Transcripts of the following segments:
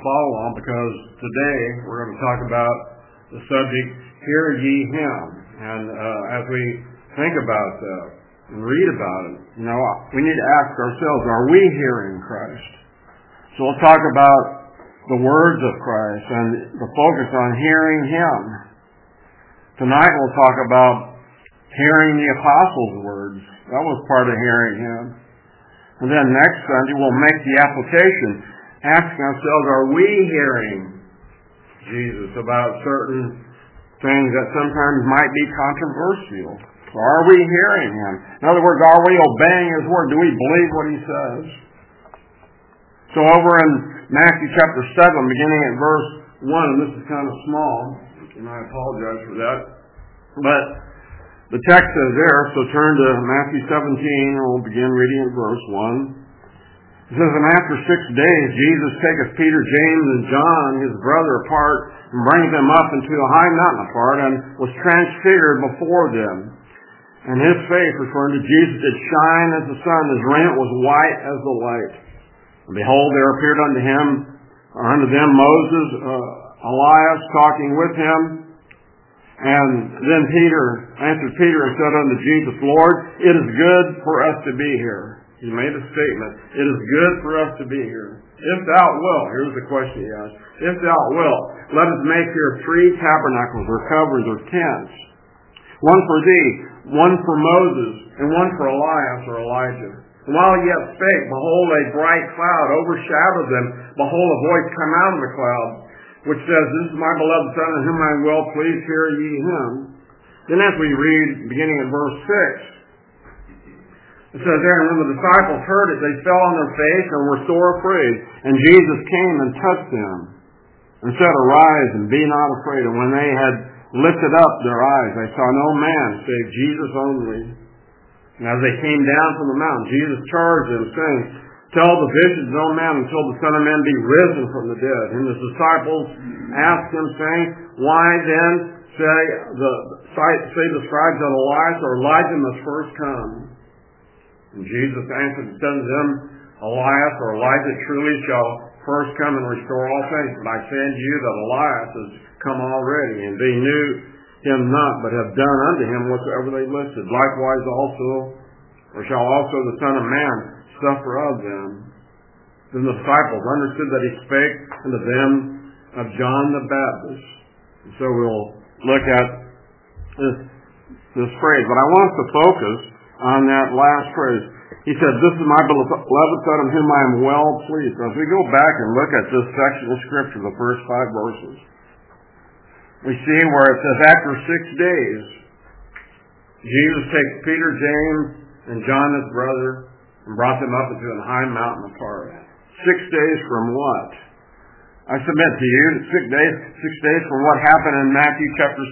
follow along, because today we're going to talk about the subject, Hear Ye Him. And as we think about that and read about it, we need to ask ourselves, are we hearing Christ? So we'll talk about the words of Christ and the focus on hearing Him. Tonight we'll talk about hearing the apostles' words. That was part of hearing Him. And then next Sunday we'll make the application, asking ourselves, are we hearing Jesus about certain things that sometimes might be controversial? So are we hearing Him? In other words, are we obeying His word? Do we believe what He says? So over in Matthew chapter 7, beginning at verse 1, and this is kind of small, and I apologize for that, but the text says there, so turn to Matthew 17, and we'll begin reading at verse 1. It says, and after 6 days, Jesus taketh Peter, James, and John, his brother, apart, and brings them up into a high mountain apart, and was transfigured before them. And his face, referring to Jesus, did shine as the sun, his raiment was white as the light. And behold, there appeared unto them Moses, Elias, talking with him. And then answered Peter and said unto Jesus, Lord, it is good for us to be here. He made a statement. It is good for us to be here. If thou wilt, here's the question he asked. If thou wilt, let us make here 3 tabernacles or covers or tents. One for thee, one for Moses, and one for Elias or Elijah. And while he yet spake, behold, a bright cloud overshadowed them. Behold, a voice come out of the cloud, which says, This is my beloved Son, in whom I am well pleased, hear ye him. Then as we read, beginning in verse 6, it says there, and when the disciples heard it, they fell on their face and were sore afraid. And Jesus came and touched them, and said, Arise, and be not afraid. And when they had lifted up their eyes, they saw no man save Jesus only. And as they came down from the mountain, Jesus charged them, saying, Tell the vision to no man until the Son of Man be risen from the dead. And his disciples asked him, saying, Why then say the scribes that Elias or Elijah must first come? And Jesus answered and said to them, Elias or Elijah truly shall first come and restore all things. But I say unto you that Elias has come already, and they knew him not, but have done unto him whatsoever they listed. Likewise also, or shall also the Son of Man suffer of them. Then the disciples understood that he spake unto them of John the Baptist. And so we'll look at this phrase. But I want us to focus on that last phrase. He said, This is my beloved Son, in whom I am well pleased. As we go back and look at this section of Scripture, the first 5 verses, we see where it says, after 6 days, Jesus takes Peter, James, and John his brother, and brought them up into a high mountain apart. 6 days from what? I submit to you, 6 days from what happened in Matthew chapter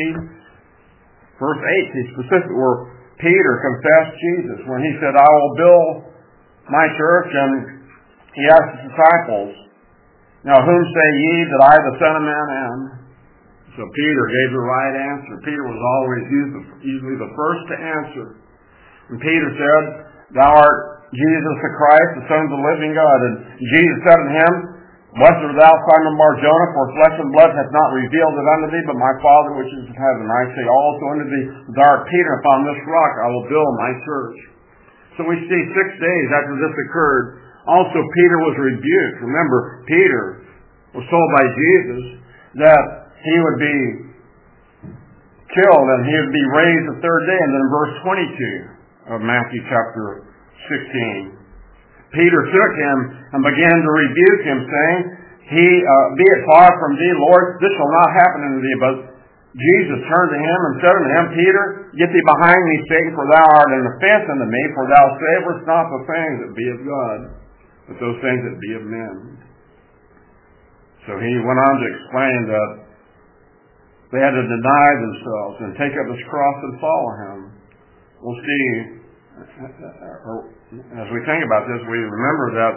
16, verse 8, he specifically, where Peter confessed Jesus, when he said, I will build my church, and he asked his disciples, Now whom say ye that I, the Son of Man, am? So Peter gave the right answer. Peter was always usually the first to answer. And Peter said, Thou art Jesus the Christ, the Son of the living God. And Jesus said unto him, Blessed art thou, Simon Bar-Jonah, for flesh and blood hath not revealed it unto thee, but my Father which is in heaven. I say also unto thee, Thou art Peter, upon this rock I will build my church. So we see 6 days after this occurred, also Peter was rebuked. Remember, Peter was told by Jesus that he would be killed and he would be raised the 3rd day. And then in verse 22 of Matthew chapter 16, Peter took him and began to rebuke him, saying, Be it far from thee, Lord, this shall not happen unto thee. But Jesus turned to him and said unto him, Peter, get thee behind me, Satan, for thou art an offense unto me, for thou savorest not the things that be of God, but those things that be of men. So he went on to explain that they had to deny themselves and take up his cross and follow him. We'll see, as we think about this, we remember that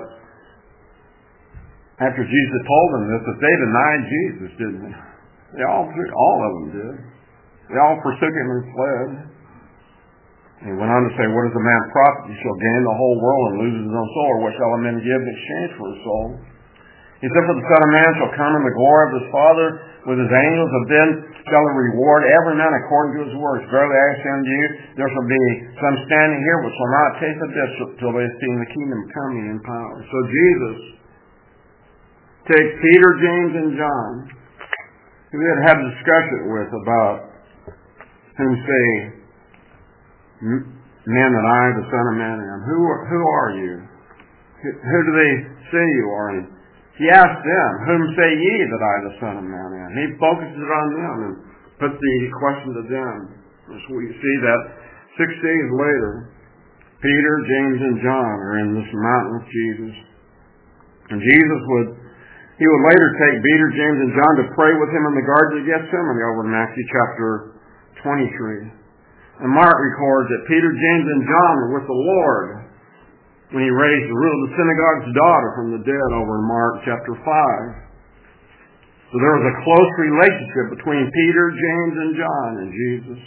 after Jesus told them this, that they denied Jesus, didn't they? All of them did. They all forsook him and fled. And he went on to say, What is a man profit? He shall gain the whole world and lose his own soul, or what shall a man give in exchange for his soul? He said, for the Son of Man shall come in the glory of his Father with his angels, and then shall he reward every man according to his works. Verily I say unto you, there shall be some standing here which shall not taste of death till they have seen the kingdom coming in power. So Jesus takes Peter, James, and John, who he had a discussion with about whom say men that I, the Son of Man, am. Who are you? Who do they say you are? And he asked them, whom say ye that I, the Son of Man, am? He focuses it on them and puts the question to them. So we see that 6 days later, Peter, James, and John are in this mountain with Jesus. And he would later take Peter, James, and John to pray with him in the Garden of Gethsemane over in Matthew chapter 23. And Mark records that Peter, James, and John were with the Lord when he raised the rule of the synagogue's daughter from the dead over in Mark chapter 5. So there was a close relationship between Peter, James, and John and Jesus.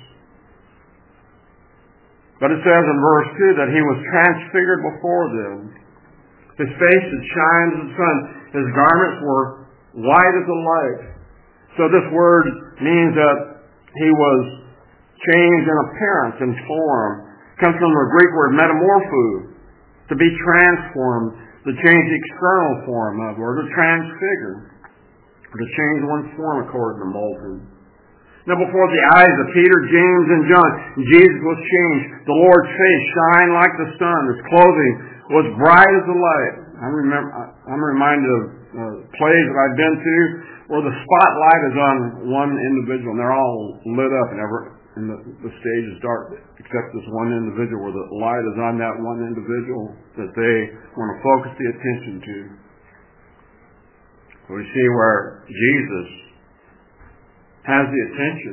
But it says in verse 2 that he was transfigured before them. His face had shined as the sun. His garments were white as the light. So this word means that he was changed in appearance and form. It comes from the Greek word metamorpho, to be transformed, to change the external form of, or to transfigure, or to change one's form according to Moulton. Now before the eyes of Peter, James, and John, Jesus was changed. The Lord's face shined like the sun. His clothing was bright as the light. I'm reminded of plays that I've been to where the spotlight is on one individual and they're all lit up and the stage is dark except this one individual where the light is on that one individual that they want to focus the attention to. So we see where Jesus has the attention.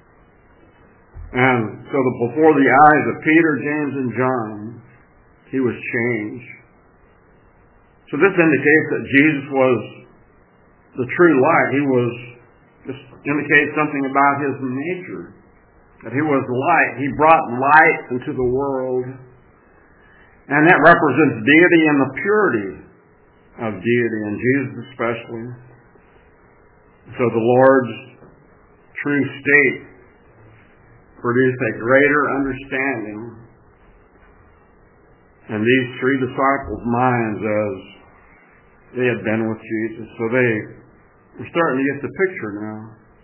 And so before the eyes of Peter, James, and John, he was changed. So this indicates that Jesus was the true light. This indicates something about his nature. That he was light. He brought light into the world. And that represents deity and the purity of deity, and Jesus especially. So the Lord's true state produced a greater understanding in these three disciples' minds as they had been with Jesus. So they were starting to get the picture now.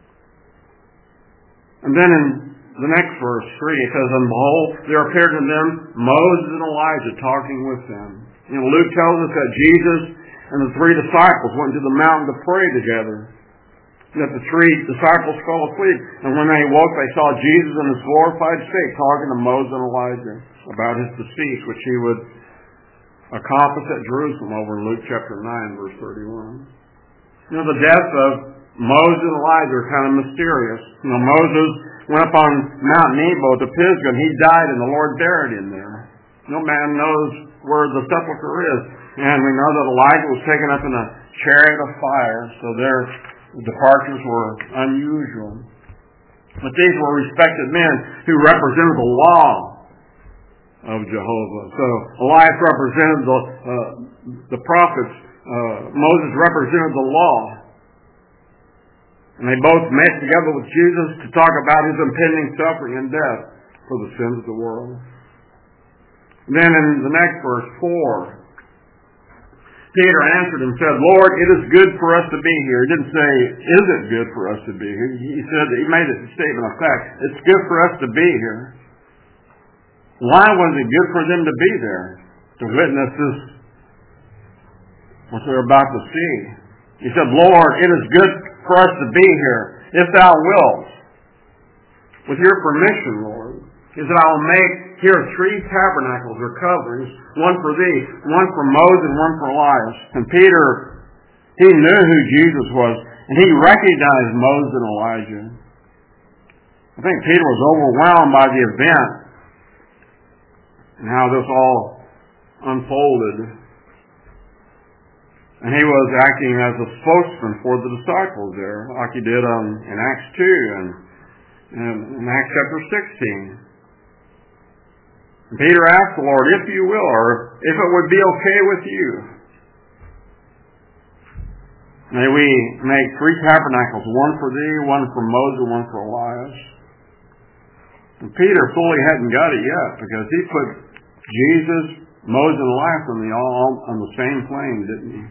And then in the next verse, 3, it says, and behold, there appeared to them Moses and Elijah talking with them. Luke tells us that Jesus and the three disciples went to the mountain to pray together. That the three disciples fell asleep. And when they woke, they saw Jesus in his glorified state talking to Moses and Elijah about his decease, which he would accomplish at Jerusalem over in Luke chapter 9, verse 31. The death of Moses and Elijah are kind of mysterious. Moses went up on Mount Nebo to Pisgah, and he died, and the Lord buried him there. No man knows where the sepulcher is. And we know that Elijah was taken up in a chariot of fire, so their departures were unusual. But these were respected men who represented the law of Jehovah. So Elias represented the prophets. Moses represented the law. And they both met together with Jesus to talk about his impending suffering and death for the sins of the world. And then in the next verse, 4, Peter answered and said, Lord, it is good for us to be here. He didn't say, is it good for us to be here? He said, he made a statement of fact. It's good for us to be here. Why was it good for them to be there? To witness this, what they're about to see. He said, Lord, it is good for us to be here, if thou wilt. With your permission, Lord, is that I will make here 3 tabernacles or coverings, one for thee, one for Moses, and one for Elias. And Peter, he knew who Jesus was, and he recognized Moses and Elijah. I think Peter was overwhelmed by the event and how this all unfolded. And he was acting as a spokesman for the disciples there, like he did in Acts 2 and in Acts chapter 16. And Peter asked the Lord, if you will, or if it would be okay with you. May we make 3 tabernacles, one for thee, one for Moses, one for Elias. And Peter fully hadn't got it yet because he put Jesus, Moses, and Elias on the same plane, didn't he?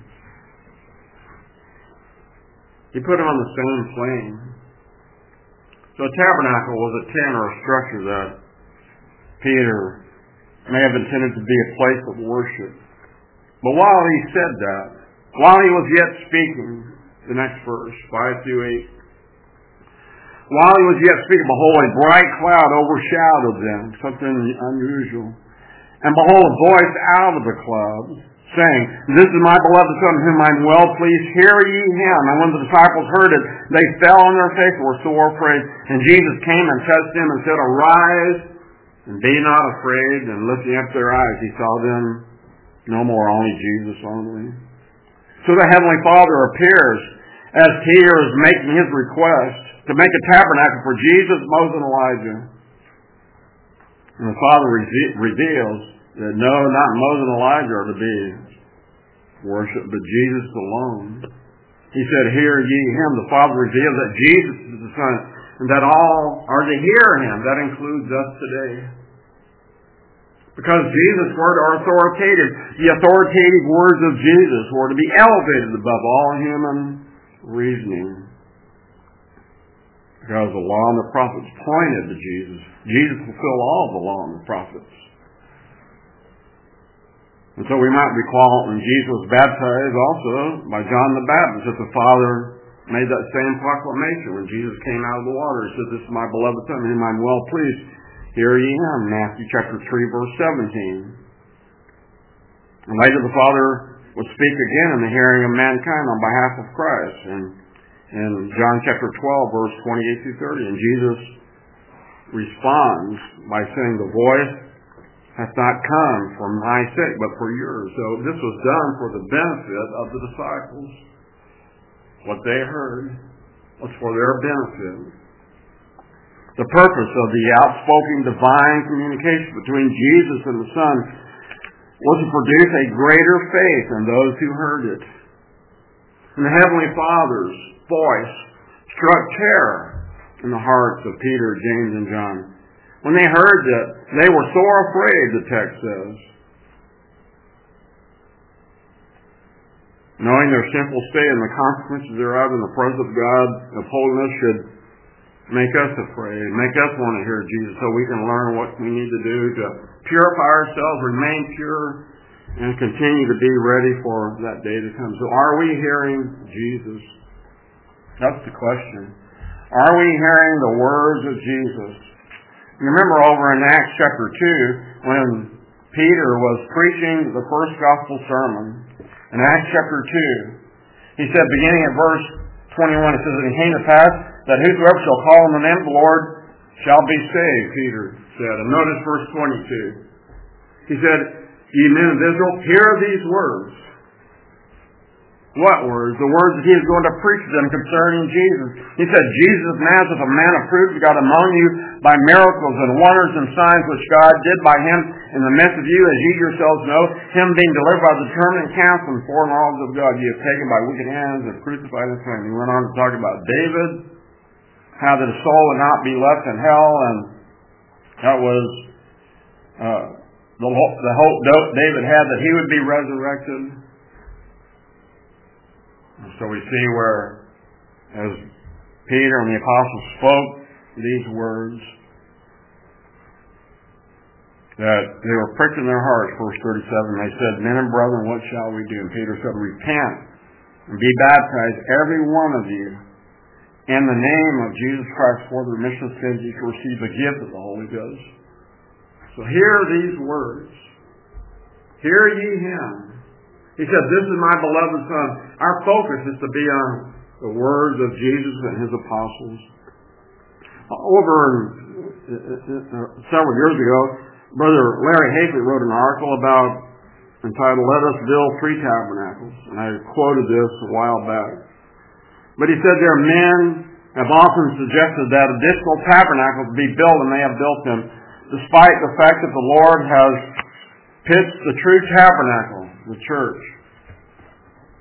He put them on the same plane. So a tabernacle was a tent or a structure that Peter may have intended to be a place of worship. But while he said that, while he was yet speaking, the next verse, 5 through 8, while he was yet speaking, behold, a bright cloud overshadowed them, something unusual. And behold, a voice out of the cloud, saying, This is my beloved Son, whom I am well pleased. Hear ye him. And when the disciples heard it, they fell on their face and were sore afraid. And Jesus came and touched them and said, Arise, and be not afraid. And lifting up their eyes, he saw them no more, only Jesus only. So the Heavenly Father appears as Peter is making his request to make a tabernacle for Jesus, Moses, and Elijah. And the Father reveals that no, not Moses and Elijah are to be worshipped, but Jesus alone. He said, Hear ye him. The Father reveals that Jesus is the Son, and that all are to hear him. That includes us today. Because Jesus' words are authoritative. The authoritative words of Jesus were to be elevated above all human reasoning. Because the law and the prophets pointed to Jesus. Jesus fulfilled all the law and the prophets. And so we might recall when Jesus was baptized also by John the Baptist, that the Father made that same proclamation when Jesus came out of the water. He said, This is my beloved Son, whom I am well pleased. Hear ye him. Matthew chapter 3, verse 17. And later the Father would speak again in the hearing of mankind on behalf of Christ. And in John chapter 12, verse 28 through 30. And Jesus responds by saying, The voice hath not come for my sake, but for yours. So this was done for the benefit of the disciples. What they heard was for their benefit. The purpose of the outspoken divine communication between Jesus and the Son was to produce a greater faith in those who heard it. And the Heavenly Father's voice struck terror in the hearts of Peter, James, and John. When they heard that, they were sore afraid, the text says. Knowing their sinful state and the consequences thereof in the presence of God of holiness should make us afraid, make us want to hear Jesus so we can learn what we need to do to purify ourselves, remain pure, and continue to be ready for that day to come. So are we hearing Jesus? That's the question. Are we hearing the words of Jesus? You remember over in Acts chapter 2 when Peter was preaching the first gospel sermon. In Acts chapter 2, he said, beginning at verse 21, it says, And it came to pass that whosoever shall call on the name of the Lord shall be saved, Peter said. And notice verse 22. He said, Ye men of Israel, hear these words. What words? The words that he is going to preach to them concerning Jesus. He said, Jesus of Nazareth, a man approved of God among you by miracles and wonders and signs which God did by him in the midst of you, as ye yourselves know, him being delivered by the determinate counsel and foreknowledge of God, ye have taken by wicked hands and crucified and slain. He went on to talk about David, how that his soul would not be left in hell, and that was the hope David had that he would be resurrected. So we see where, as Peter and the apostles spoke these words, that they were pricked in their hearts, verse 37. They said, Men and brethren, what shall we do? And Peter said, Repent and be baptized, every one of you, in the name of Jesus Christ for the remission of sins, you shall receive the gift of the Holy Ghost. So hear these words. Hear ye him. He said, This is my beloved Son. Our focus is to be on the words of Jesus and his apostles. Over several years ago, Brother Larry Haefele wrote an article entitled, Let Us Build 3 Tabernacles. And I quoted this a while back. But he said there men have often suggested that additional tabernacles be built, and they have built them, despite the fact that the Lord has pitched the true tabernacle, the church,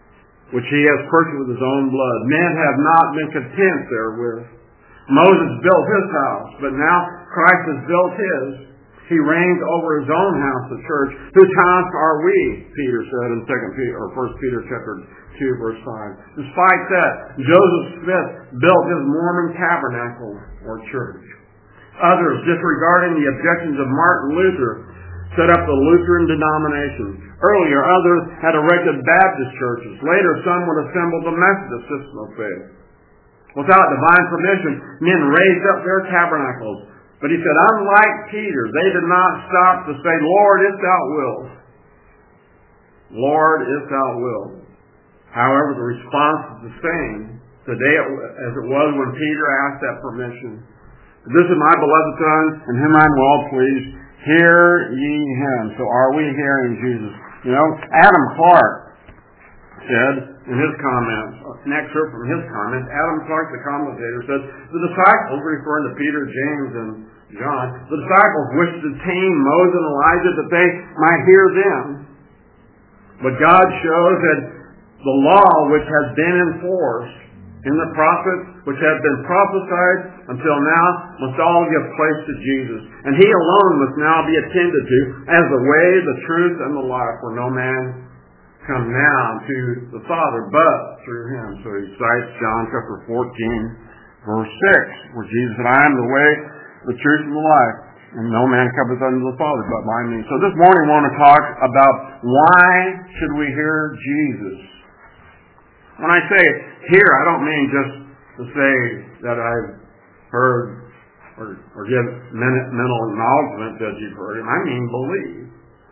which he has purchased with his own blood. Men have not been content therewith. Moses built his house, but now Christ has built his. He reigns over his own house, the church. Whose house are we? Peter said in 1 Peter chapter 2, verse 5. Despite that, Joseph Smith built his Mormon tabernacle, or church. Others, disregarding the objections of Martin Luther, set up the Lutheran denomination. Earlier, others had erected Baptist churches. Later, some would assemble the Methodist system of faith. Without divine permission, men raised up their tabernacles. But he said, unlike Peter, they did not stop to say, Lord, if thou wilt. Lord, if thou wilt. However, the response is the same today as it was when Peter asked that permission. This is my beloved Son, in whom I am well pleased. Hear ye him. So are we hearing Jesus? You know, Adam Clark said in his comments, an excerpt from his comments, Adam Clark, the commentator, said, the disciples, referring to Peter, James, and John, the disciples wished to tame Moses and Elijah that they might hear them. But God shows that the law which has been enforced in the prophets, which have been prophesied until now, must all give place to Jesus. And he alone must now be attended to as the way, the truth, and the life, for no man come now to the Father but through him. So he cites John chapter 14, verse 6, where Jesus said, I am the way, the truth, and the life, and no man cometh unto the Father but by me. So this morning we want to talk about why should we hear Jesus. When I say hear, I don't mean just to say that I've heard or give mental acknowledgement that you've heard him. I mean believe.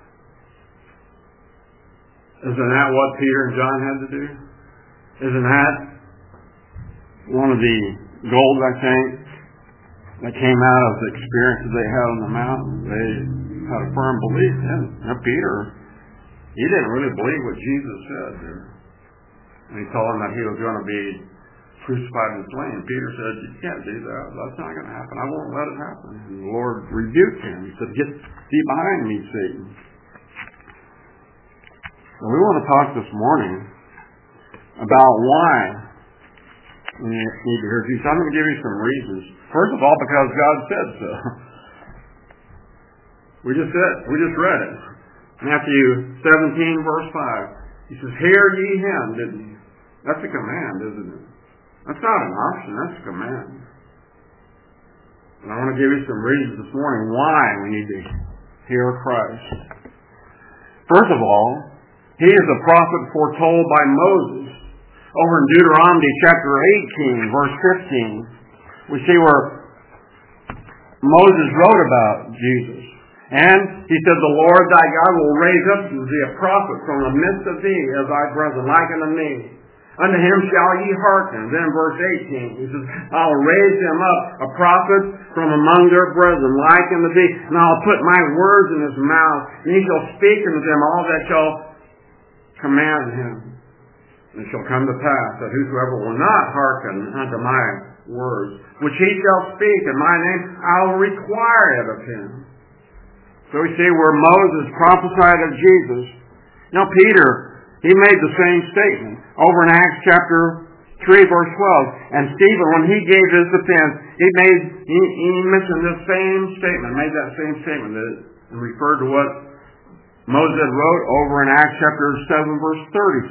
Isn't that what Peter and John had to do? Isn't that one of the goals, I think, that came out of the experiences they had on the mountain? They had a firm belief in it. Now, Peter, he didn't really believe what Jesus said there. And he told him that he was going to be crucified and slain. Peter said, you can't do that. That's not going to happen. I won't let it happen. And the Lord rebuked him. He said, get thee behind me, Satan. So we want to talk this morning about why we need to hear Jesus. I'm going to give you some reasons. First of all, because God said so. We just read it. Matthew 17, verse 5. He says, hear ye him, didn't he? That's a command, isn't it? That's not an option, that's a command. And I want to give you some reasons this morning why we need to hear Christ. First of all, he is a prophet foretold by Moses. Over in Deuteronomy chapter 18, verse 15, we see where Moses wrote about Jesus. And he said, the Lord thy God will raise up to thee a prophet from the midst of thee as thy brethren, like unto me. Unto him shall ye hearken. Then verse 18, he says, I'll raise him up a prophet from among their brethren, like unto thee, and I'll put my words in his mouth, and he shall speak unto them all that shall command him. And it shall come to pass that whosoever will not hearken unto my words, which he shall speak in my name, I will require it of him. So we see where Moses prophesied of Jesus. Now Peter, he made the same statement over in Acts chapter 3, verse 12. And Stephen, when he gave his defense, he mentioned this same statement, made that same statement and referred to what Moses wrote over in Acts chapter 7, verse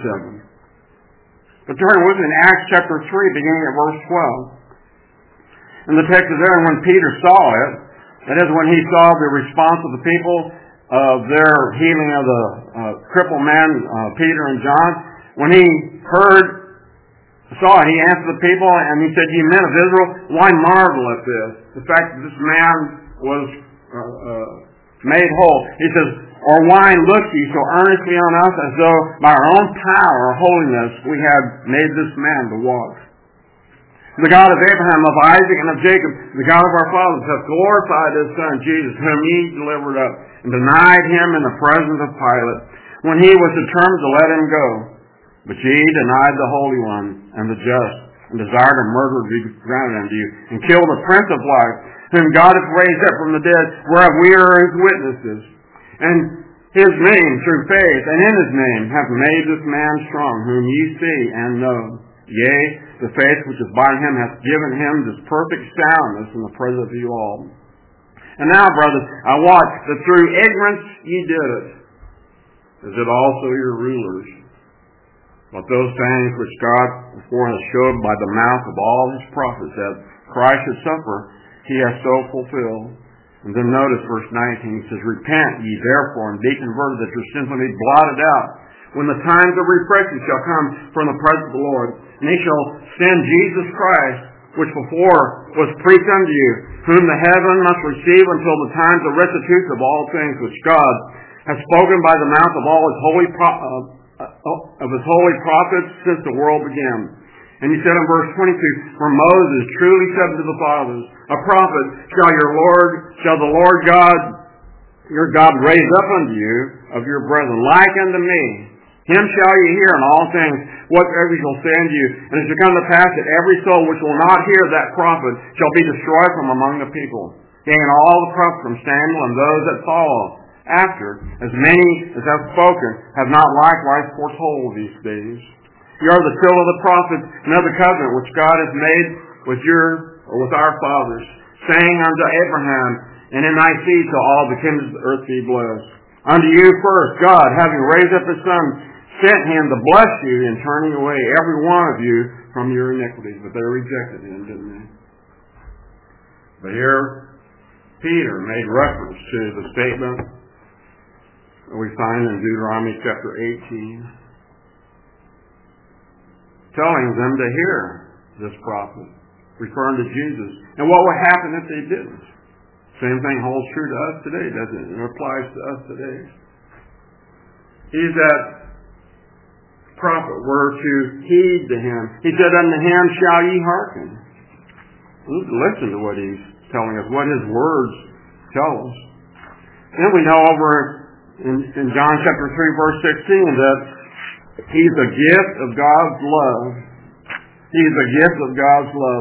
37. But turn with me in Acts chapter 3, beginning at verse 12. And the text is there, and when Peter saw it, that is, when he saw the response of the people of their healing of the crippled man, Peter and John, when he saw it, he answered the people, and he said, ye men of Israel, why marvel at this? The fact that this man was made whole. He says, or why look ye so earnestly on us, as though by our own power or holiness we had made this man to walk? The God of Abraham, of Isaac, and of Jacob, the God of our fathers, hath glorified his Son, Jesus, whom ye delivered up, and denied him in the presence of Pilate, when he was determined to let him go. But ye denied the Holy One, and the just, and desired a murderer to be granted unto you, and killed the Prince of Life, whom God hath raised up from the dead, whereof we are his witnesses. And his name through faith, and in his name have made this man strong, whom ye see and know. Yea, the faith which is by him hath given him this perfect soundness in the presence of you all. And now, brothers, I wot that through ignorance ye did it, as did also your rulers. But those things which God before has showed by the mouth of all his prophets, that Christ should suffer, he has so fulfilled. And then notice verse 19, it says, Repent ye therefore, and be converted, that your sins may be blotted out, when the times of refreshing shall come from the presence of the Lord. And he shall send Jesus Christ, which before was preached unto you, whom the heaven must receive until the times of restitution of all things, which God has spoken by the mouth of all his holy prophets since the world began. And he said in verse 22, For Moses truly said to the fathers, A prophet shall the Lord God, your God, raise up unto you of your brethren, like unto me. Him shall ye hear in all things, whatsoever he shall say unto you. And it shall come to pass that every soul which will not hear that prophet shall be destroyed from among the people. Yea, and all the prophets from Samuel and those that follow after, as many as have spoken, have not likewise foretold these things. Ye are the seal of the prophets and of the covenant which God hath made with our fathers, saying unto Abraham, And in thy seed shall all the kingdoms of the earth be blessed. Unto you first, God, having raised up his Son, sent him to bless you in turning away every one of you from your iniquities. But they rejected him, didn't they? But here, Peter made reference to the statement that we find in Deuteronomy chapter 18, telling them to hear this prophet, referring to Jesus. And what would happen if they didn't? Same thing holds true to us today, doesn't it? It applies to us today. He's that prophet. We're to heed to him. He said, Unto him shall ye hearken. Listen to what he's telling us, what his words tell us. Then we know over in John chapter 3, verse 16, that he's a gift of God's love. He's a gift of God's love.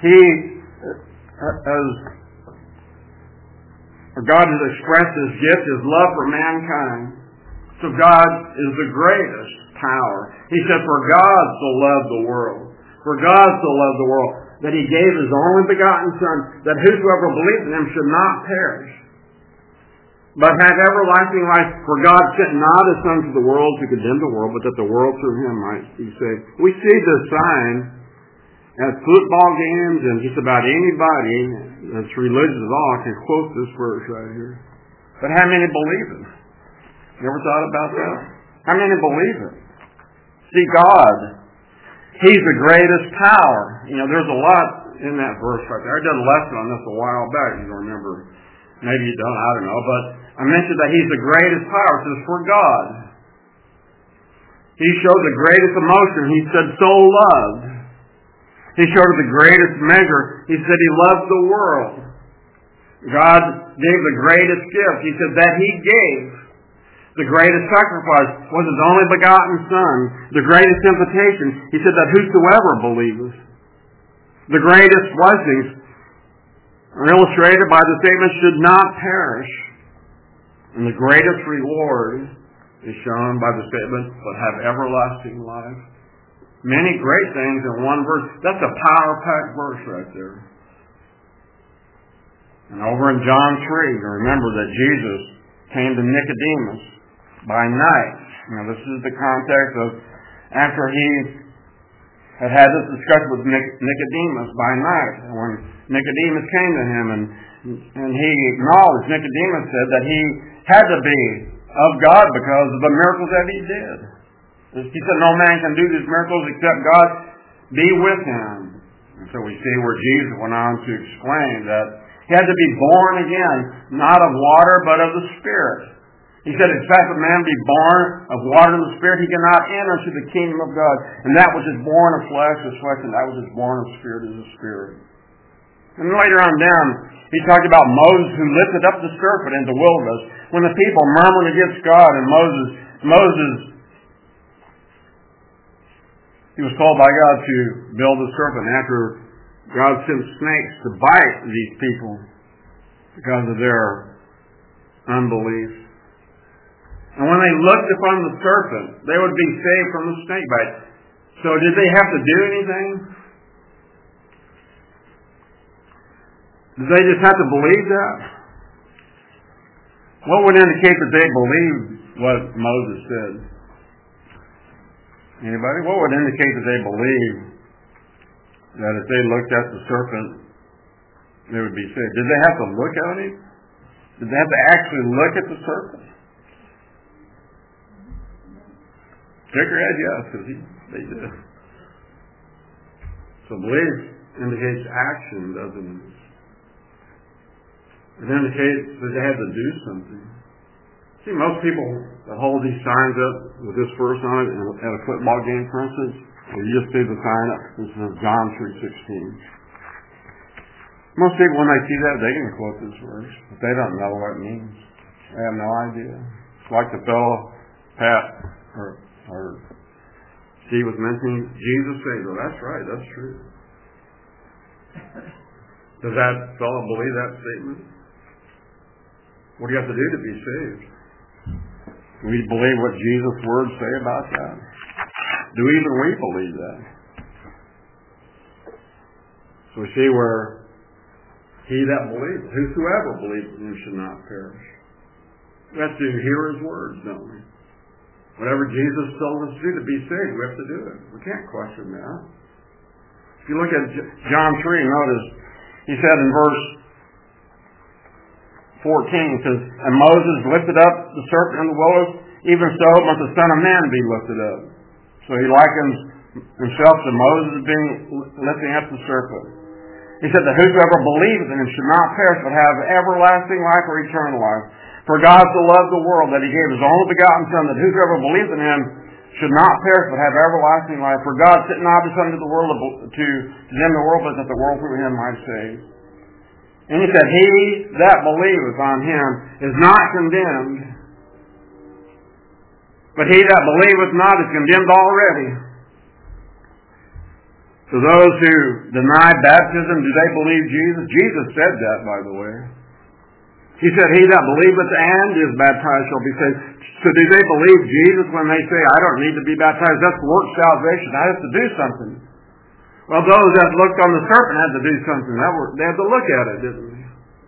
God has expressed his gift, his love for mankind. So God is the greatest power. He said, For God so loved the world. For God so loved the world, that he gave his only begotten Son, that whosoever believes in him should not perish, but have everlasting life. For God sent not his Son to the world to condemn the world, but that the world through him might be saved. We see this sign at football games, and just about anybody that's religious at all can quote this verse right here. But how many believe it? You ever thought about that? How many believe it? See, God, he's the greatest power. You know, there's a lot in that verse right there. I did a lesson on this a while back. You don't remember. Maybe you don't. I don't know. But I mentioned that he's the greatest power. It says, for God. He showed the greatest emotion. He said, so loved. He showed the greatest measure. He said he loved the world. God gave the greatest gift. He said that he gave. The greatest sacrifice was his only begotten Son. The greatest invitation, he said that whosoever believeth. The greatest blessings are illustrated by the statement, should not perish. And the greatest reward is shown by the statement, but have everlasting life. Many great things in one verse. That's a power-packed verse right there. And over in John 3, you remember that Jesus came to Nicodemus by night. Now this is the context of after he had this discussion with Nicodemus by night. And when Nicodemus came to him and he acknowledged, Nicodemus said that he had to be of God because of the miracles that he did. He said no man can do these miracles except God be with him. And so we see where Jesus went on to explain that he had to be born again, not of water, but of the Spirit. He said, except a man be born of water and the Spirit, he cannot enter into the kingdom of God. And that which is born of flesh is flesh, and that which is born of Spirit is a spirit. And later on down, he talked about Moses who lifted up the serpent in the wilderness. When the people murmured against God, and Moses, he was called by God to build a serpent after God sent snakes to bite these people because of their unbelief. And when they looked upon the serpent, they would be saved from the snake bite. So did they have to do anything? Did they just have to believe that? What would indicate that they believed what Moses said? Anybody? What would indicate that they believed that if they looked at the serpent, they would be saved? Did they have to look at it? Did they have to actually look at the serpent? Shake your head, yes, because they did. So belief indicates action, doesn't it? It indicates that they had to do something. See, most people that hold these signs up with this verse on it at a football game, for instance, you just see the sign up. This is John 3:16. Most people, when they see that, they can quote this verse, but they don't know what it means. They have no idea. It's like the fellow, Pat, or Steve was mentioning, Jesus said, well, that's right, that's true. Does that fellow believe that statement? What do you have to do to be saved? Do we believe what Jesus' words say about that? Do even we believe that? So we see where he that believes, whosoever believes in him should not perish. We have to hear his words, don't we? Whatever Jesus told us to do to be saved, we have to do it. We can't question that. If you look at John 3, notice, he said in verse 14, it says, and Moses lifted up the serpent in the wilderness, even so must the Son of Man be lifted up. So he likens himself to Moses being lifting up the serpent. He said that whosoever believeth in him should not perish, but have everlasting life or eternal life. For God so loved the world that he gave his only begotten Son, that whosoever believeth in him should not perish, but have everlasting life. For God sent not his Son into the world to condemn the world, but that the world through him might save. And he said, he that believeth on him is not condemned, but he that believeth not is condemned already. So those who deny baptism, do they believe Jesus? Jesus said that, by the way. He said, he that believeth and is baptized shall be saved. So do they believe Jesus when they say, I don't need to be baptized? That's work salvation. I have to do something. Well, those that looked on the serpent had to do something. They had to look at it, didn't they?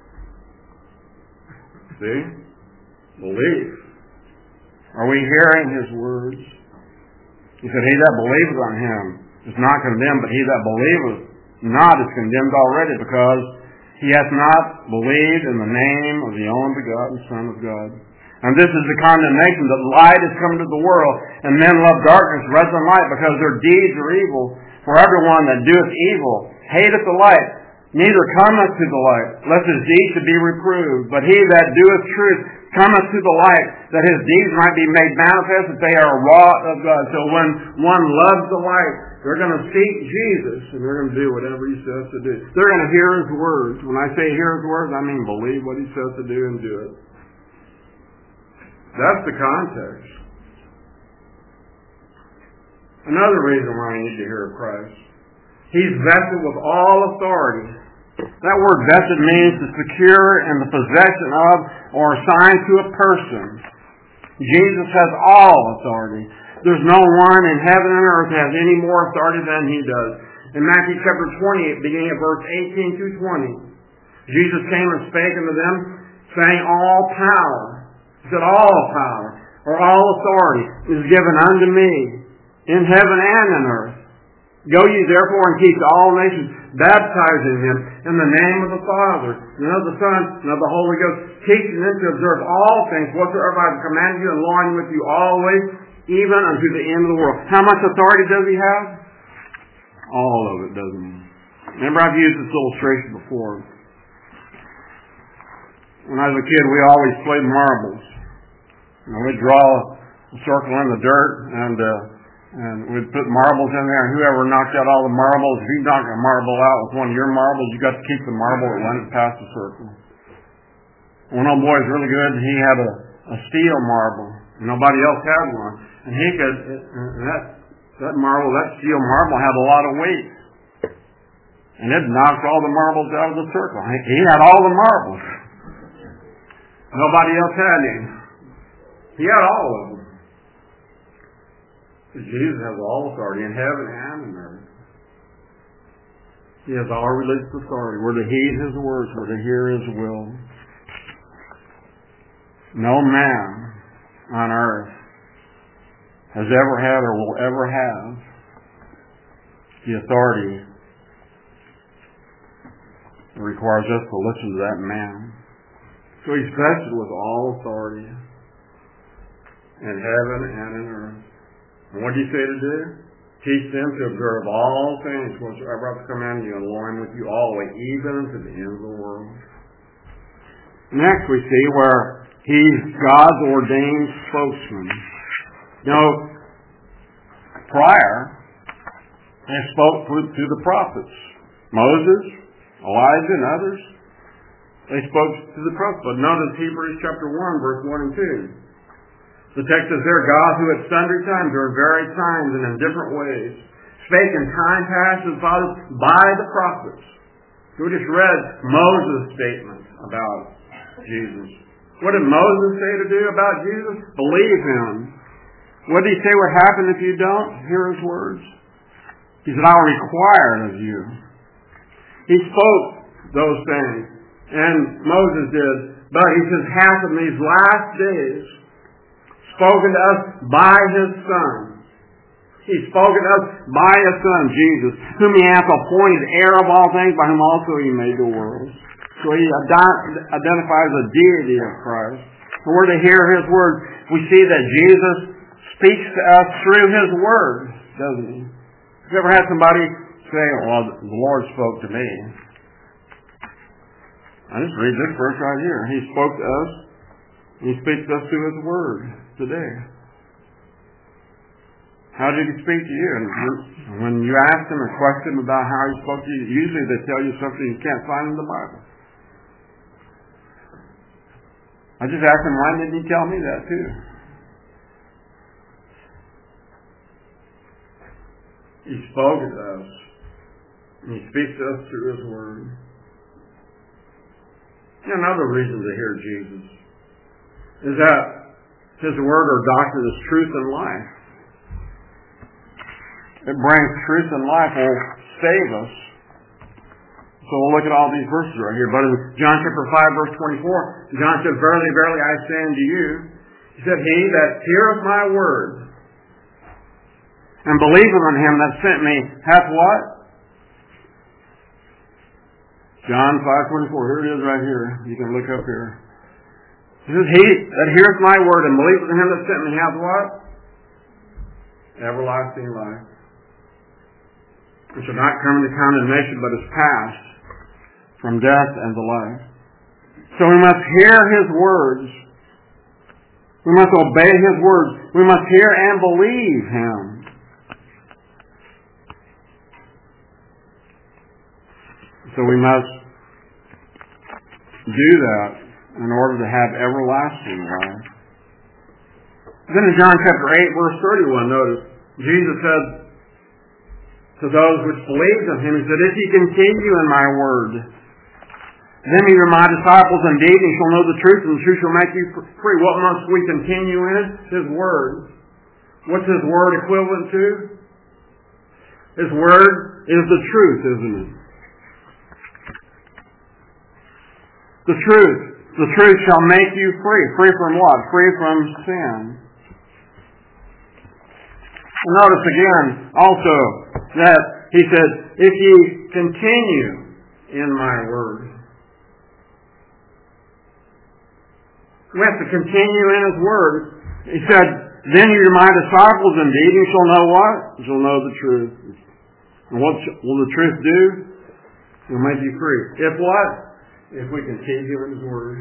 See? Belief. Are we hearing his words? He said, he that believeth on him is not condemned, but he that believeth not is condemned already, because he hath not believed in the name of the only begotten Son of God. And this is the condemnation, that light is come into the world, and men love darkness rather than light, because their deeds are evil. For everyone that doeth evil hateth the light, neither cometh to the light, lest his deeds should be reproved. But he that doeth truth cometh to the light, that his deeds might be made manifest, that they are wrought of God. So when one loves the light, they're going to seek Jesus, and they're going to do whatever he says to do. They're going to hear his words. When I say hear his words, I mean believe what he says to do and do it. That's the context. Another reason why we need to hear of Christ. He's vested with all authority. That word vested means to secure in the possession of or assign to a person. Jesus has all authority. There's no one in heaven and earth that has any more authority than he does. In Matthew chapter 20, beginning at verse 18 through 20, Jesus came and spake unto them, saying, all power, he said, all power, or all authority is given unto me, in heaven and in earth. Go ye therefore and teach all nations, baptizing them in the name of the Father, and of the Son, and of the Holy Ghost, teaching them to observe all things whatsoever I have commanded you, and lo, I am with you always, even unto the end of the world. How much authority does he have? All of it, doesn't he? Remember, I've used this illustration before. When I was a kid, we always played marbles. We'd draw a circle in the dirt, and we'd put marbles in there, and whoever knocked out all the marbles, if you knocked a marble out with one of your marbles, you got to keep the marble that went past the circle. One old boy was really good, and he had a steel marble. Nobody else had one. And he could, that steel marble had a lot of weight. And it knocked all the marbles out of the circle. He had all the marbles. Nobody else had any. He had all of them. Jesus has all authority in heaven and in earth. He has all religious authority. We're to heed His words. We're to hear His will. No man on earth has ever had or will ever have the authority that requires us to listen to that man. So He's vested with all authority in heaven and in earth. And what did He say to do? Teach them to observe all things whatsoever I command you, and along with you always, even unto the end of the world. Next we see where He's God's ordained spokesman. Prior, He spoke through the prophets. Moses, Elijah, and others. They spoke to the prophets. But notice Hebrews chapter 1, verse 1 and 2. The text says there, God who at sundry times, during various times and in different ways, spake in time past to the fathers by the prophets. We just read Moses' statement about Jesus. What did Moses say to do about Jesus? Believe Him. What did He say would happen if you don't hear His words? He said, I'll require it of you. He spoke those things, and Moses did. But He says, hath in these last days spoken to us by His Son. He's spoken to us by His Son, Jesus, whom He hath appointed heir of all things, by whom also He made the world. So He identifies the deity of Christ. And we're to hear His word. We see that Jesus speaks to us through His word, doesn't He? Have you ever had somebody say, well, the Lord spoke to me? I just read this verse right here. He spoke to us. He speaks to us through His word today. How did He speak to you? And when you ask them a question about how He spoke to you, usually they tell you something you can't find in the Bible. I just asked them, why didn't He tell me that too? He spoke to us. And He speaks to us through His word. And another reason to hear Jesus is that His word or doctrine is truth and life. It brings truth and life, will save us. So we'll look at all these verses right here. But in John chapter 5, verse 24, John said, verily, verily, I say unto you, He said, he that heareth my word and believeth on Him that sent me hath what? John 5:24. Here it is right here. You can look up here. He says, he that heareth my word and believeth on Him that sent me hath what? Everlasting life. It shall not come into condemnation, but is passed from death unto life. So we must hear His words. We must obey His words. We must hear and believe Him. So we must do that in order to have everlasting life. Then in John chapter 8, verse 31, notice, Jesus said to those which believed on Him, He said, if ye continue in my word, then ye are my disciples indeed, and ye shall know the truth, and the truth shall make you free. What must we continue in? His word. What's His word equivalent to? His word is the truth, isn't it? The truth. The truth shall make you free. Free from what? Free from sin. And notice again, also, that He said, if ye continue in my word. We have to continue in His word. He said, then you are my disciples indeed, and you shall know what? You shall know the truth. And what will the truth do? It will make you free. If what? If we continue in His word.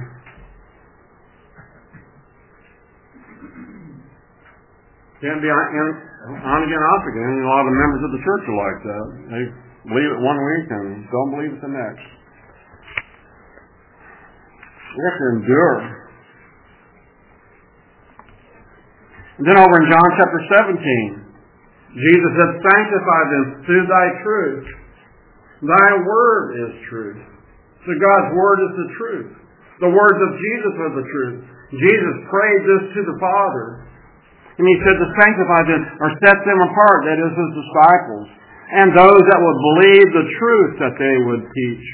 Can't be on again, off again. A lot of members of the church are like that. They believe it one week and don't believe it the next. We have to endure. And then over in John chapter 17, Jesus said, sanctify them through Thy truth. Thy word is truth. So God's word is the truth. The words of Jesus are the truth. Jesus prayed this to the Father. And He said to sanctify them, or set them apart, that is, His disciples, and those that would believe the truth that they would teach.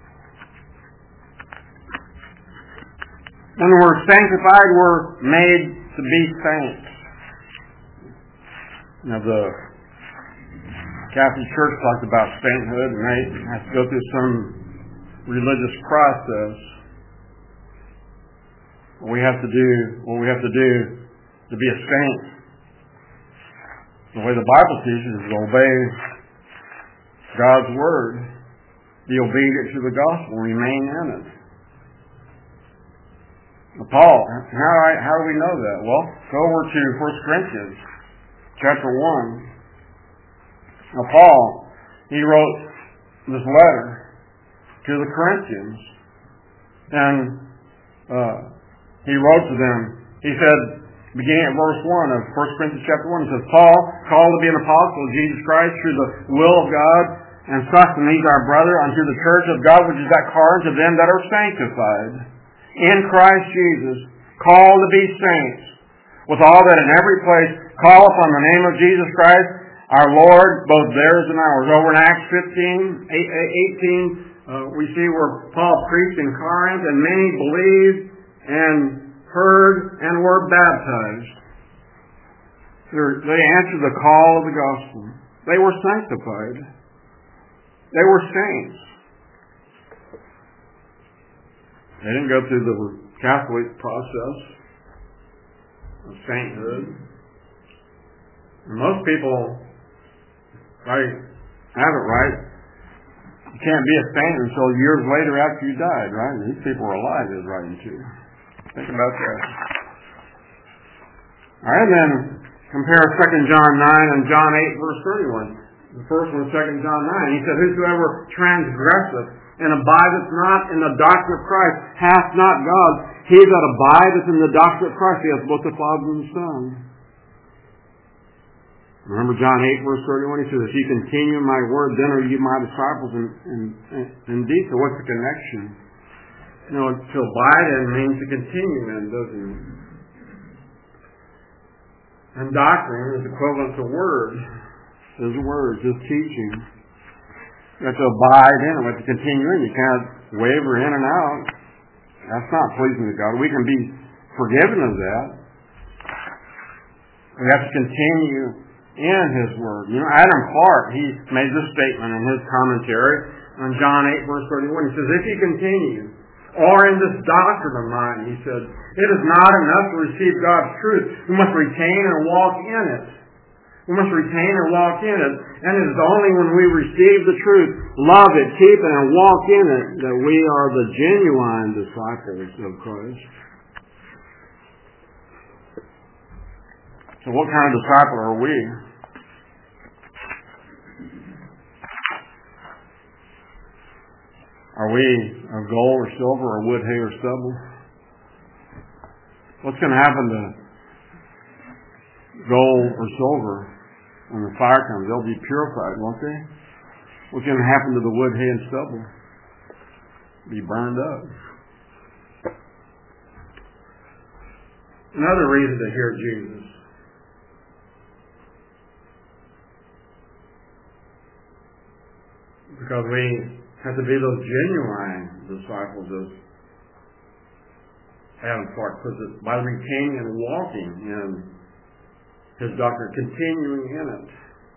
When we're sanctified, we're made to be saints. Now, the Catholic Church talks about sainthood, and they have to go through some religious process. What we have to do to be a saint, the way the Bible teaches, is to obey God's Word, be obedient to the gospel, remain in it. Now, Paul, how do we know that? Well, go over to 1 Corinthians chapter 1. Now, Paul, he wrote this letter to the Corinthians, and he wrote to them, he said, beginning at verse 1 of 1 Corinthians chapter 1, it says, Paul, called to be an apostle of Jesus Christ through the will of God, and Sosthenes our brother, unto the church of God which is at Corinth, to them that are sanctified in Christ Jesus, called to be saints, with all that in every place call upon the name of Jesus Christ, our Lord, both theirs and ours. Over in Acts 18, we see where Paul preached in Corinth, and many believed and heard and were baptized. They answered the call of the gospel. They were sanctified. They were saints. They didn't go through the Catholic process of sainthood. And most people, if I have it right, you can't be a saint until years later after you died, right? And these people are alive, he's writing to. Think about that. All right, then compare 2 John 9 and John 8, verse 31. The first one is 2 John 9. He said, whosoever transgresseth and abideth not in the doctrine of Christ hath not God. He that abideth in the doctrine of Christ, he hath both the Father and the Son. Remember John 8, verse 31? He says, if you continue in my word, then are you my disciples indeed. So what's the connection? You know, to abide in means to continue in, doesn't it? And doctrine is equivalent to word. Is word, just teaching. You have to abide in it. You have to continue in. You can't waver in and out. That's not pleasing to God. We can be forgiven of that. We have to continue in His Word. You know, Adam Clark, he made this statement in his commentary on John 8, verse 31. He says, if you continue, or in this doctrine of mine, he said, it is not enough to receive God's truth. We must retain and walk in it. We must retain and walk in it. And it is only when we receive the truth, love it, keep it, and walk in it, that we are the genuine disciples of Christ. So what kind of disciple are we? Are we of gold or silver or wood, hay, or stubble? What's going to happen to gold or silver when the fire comes? They'll be purified, won't they? What's going to happen to the wood, hay, and stubble? Be burned up. Another reason to hear Jesus. Because we have to be those genuine disciples of Adam Clark puts it, by retaining and walking in His doctrine, continuing in it.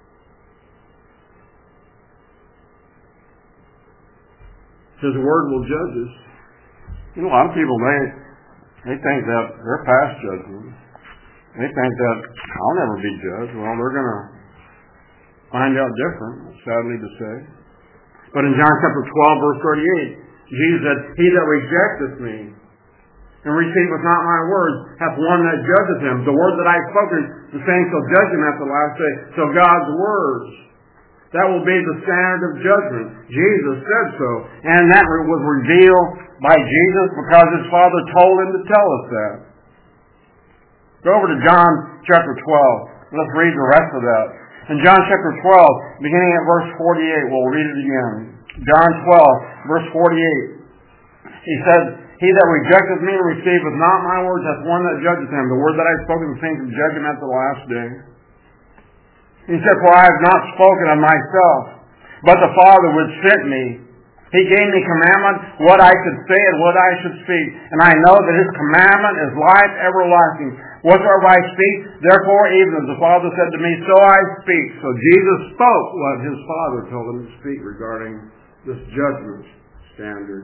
His Word will judge us. You know, a lot of people, they think that they're past judgment. They think that I'll never be judged. Well, they're going to find out different, sadly to say. But in John chapter 12, verse 38, Jesus said, he that rejecteth me and receiveth not my words hath one that judgeth him. The word that I have spoken, the same shall judge him at the last day. So God's words, that will be the standard of judgment. Jesus said so. And that was revealed by Jesus because His Father told Him to tell us that. Go over to John chapter 12. Let's read the rest of that. In John chapter 12, beginning at verse 48, we'll read it again. John 12, verse 48. He said, He that rejecteth me and receiveth not my words hath one that judgeth him. The word that I have spoken, the same to judge him at the last day. He said, for I have not spoken of myself, but the Father which sent me. He gave me commandment what I should say and what I should speak. And I know that His commandment is life everlasting. Whatsoever I speak, therefore even as the Father said to me, so I speak. So Jesus spoke what His Father told Him to speak regarding this judgment standard.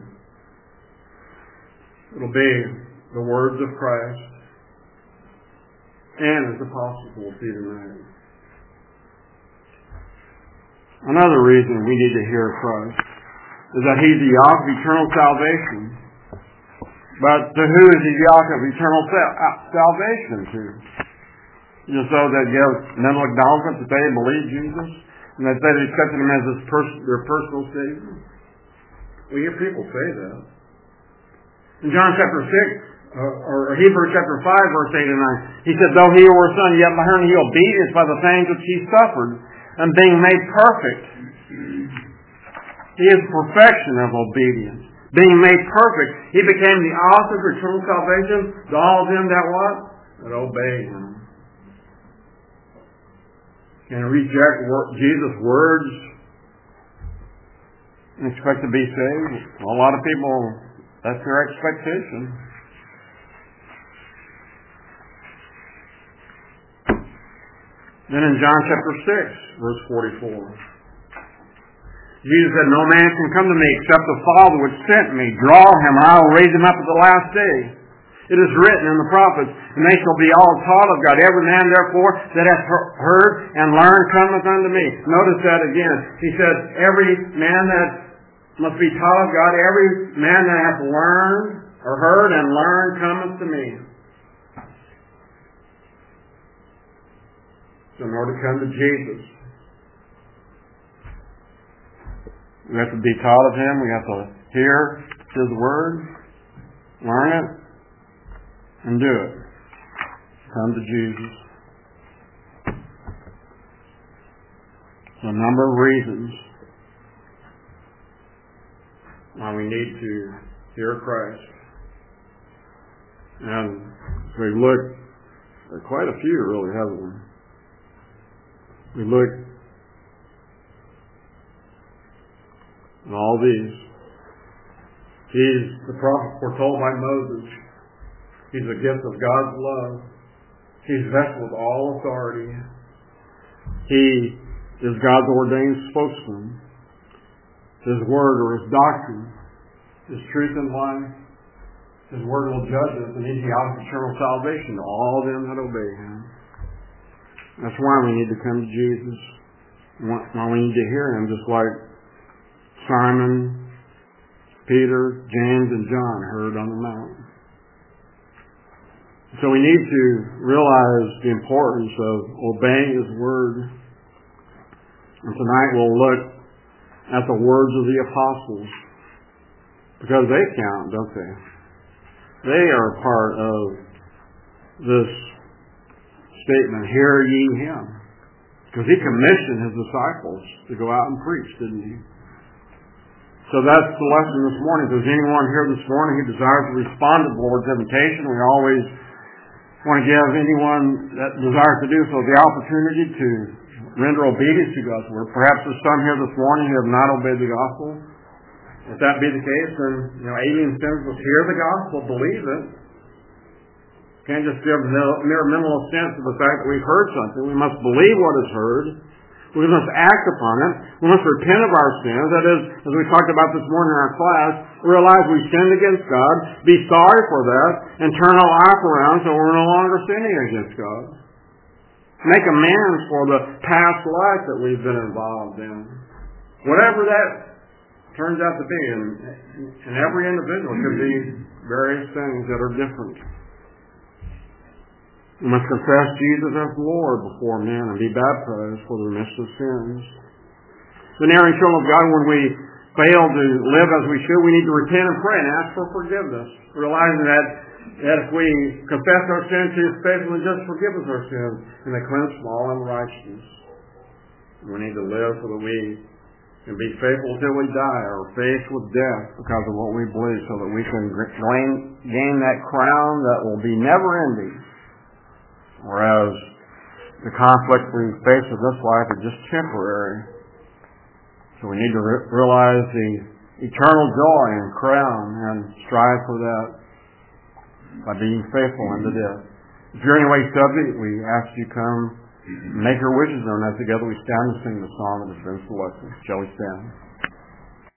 It'll be the words of Christ, and as the apostles will see tonight. Another reason we need to hear Christ is that He's the Yoke of eternal salvation. But to who is the Yoke of eternal salvation to? Just so that you have mental acknowledgement that they believe Jesus and that they accepted Him as their personal Savior. We hear people say that. In John chapter 6, or Hebrews chapter 5, verse 8 and 9, He said, though He were a son, yet learned He obedience by the things which He suffered, and being made perfect. He is perfection of obedience. Being made perfect, He became the author of eternal salvation to all of them that what? That obey Him. Can reject Jesus' words and expect to be saved? A lot of people, that's their expectation. Then in John chapter 6, verse 44, Jesus said, no man can come to me except the Father which sent me. Draw him, and I will raise him up at the last day. It is written in the prophets, and they shall be all taught of God. Every man, therefore, that hath heard and learned cometh unto me. Notice that again. He said, every man that must be taught of God, every man that hath learned or heard and learned cometh to me. So in order to come to Jesus, we have to be taught of Him. We have to hear His Word, learn it, and do it. Come to Jesus. So a number of reasons why we need to hear Christ. And we've looked at quite a few, really, haven't we? We look at all these. He's the prophet foretold by Moses. He's a gift of God's love. He's vested with all authority. He is God's ordained spokesman. His word or His doctrine is truth and life. His word will judge us, and He's the author of eternal salvation to all them that obey Him. That's why we need to come to Jesus. Why we need to hear Him, just like Simon, Peter, James, and John heard on the mountain. So we need to realize the importance of obeying His Word. And tonight we'll look at the words of the apostles, because they count, don't they? They are part of this statement, hear ye Him. Because He commissioned His disciples to go out and preach, didn't He? So that's the lesson this morning. If there's anyone here this morning who desires to respond to the Lord's invitation, we always want to give anyone that desires to do so the opportunity to render obedience to God's Word. Perhaps there's some here this morning who have not obeyed the gospel. If that be the case, then alien sins will hear the gospel, believe it. Can't just give mere mental assent to the fact that we've heard something. We must believe what is heard. We must act upon it. We must repent of our sins. That is, as we talked about this morning in our class, realize we sinned against God, be sorry for that, and turn our life around so we're no longer sinning against God. Make amends for the past life that we've been involved in. Whatever that turns out to be, and every individual could be various things that are different. We must confess Jesus as Lord before men and be baptized for the remission of sins. The inerrant children of God, when we fail to live as we should, we need to repent and pray and ask for forgiveness, realizing that if we confess our sins, He is faithful and just forgive us our sins and to cleanse from all unrighteousness. We need to live so that we and be faithful till we die, or faced with death because of what we believe, so that we can gain that crown that will be never ending. Whereas the conflict we face in this life is just temporary. So we need to realize the eternal joy and crown and strive for that by being faithful unto death. If you're any way subject, we ask you come make your wishes known as together we stand and sing the song that has been selected. Shall we stand?